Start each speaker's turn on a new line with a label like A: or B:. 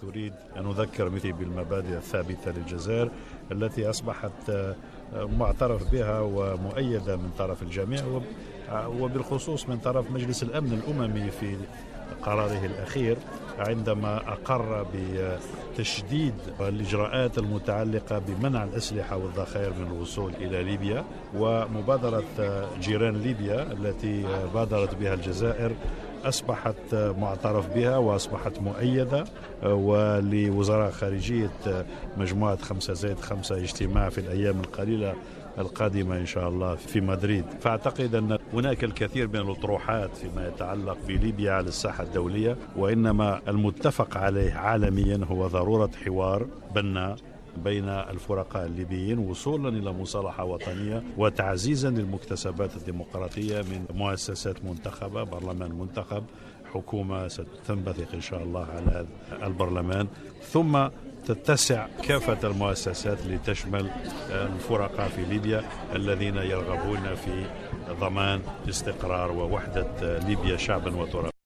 A: تريد أن نذكر مثل بالمبادئ الثابتة للجزائر التي أصبحت معترف بها ومؤيدة من طرف الجميع، وبالخصوص من طرف مجلس الأمن الأممي في قراره الأخير عندما أقر بتشديد الإجراءات المتعلقة بمنع الأسلحة والذخائر من الوصول إلى ليبيا، ومبادرة جيران ليبيا التي بادرت بها الجزائر أصبحت معترف بها وأصبحت مؤيدة. ولوزراء خارجية مجموعة 5+5 اجتماع في الأيام القليلة القادمة إن شاء الله في مدريد. فأعتقد أن هناك الكثير من الأطروحات فيما يتعلق بليبيا على الساحة الدولية، وإنما المتفق عليه عالميا هو ضرورة حوار بناء بين الفرقاء الليبيين وصولا إلى مصالحة وطنية وتعزيزا للمكتسبات الديمقراطية من مؤسسات منتخبة، برلمان منتخب، حكومة ستنبثق إن شاء الله على البرلمان، ثم تتسع كافة المؤسسات لتشمل الفرقاء في ليبيا الذين يرغبون في ضمان استقرار ووحدة ليبيا شعبا وترابا.